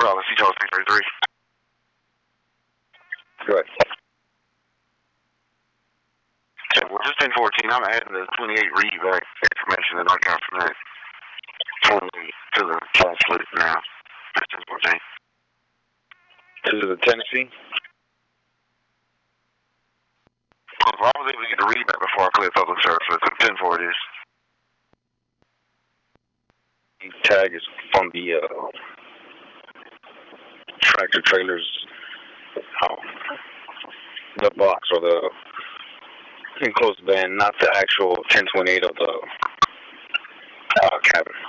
Bravo, C Charles 333. Good. Okay, well, just 1014, I'm adding the 28 read back information that I got from that 28 to the translate now. Just 1014. To the Tennessee? Well, I was able to get the read back before I cleared public service, so it's 10-4 it is. The tag is from the tractor trailers, the box or the enclosed van, not the actual 1028 of the cabin.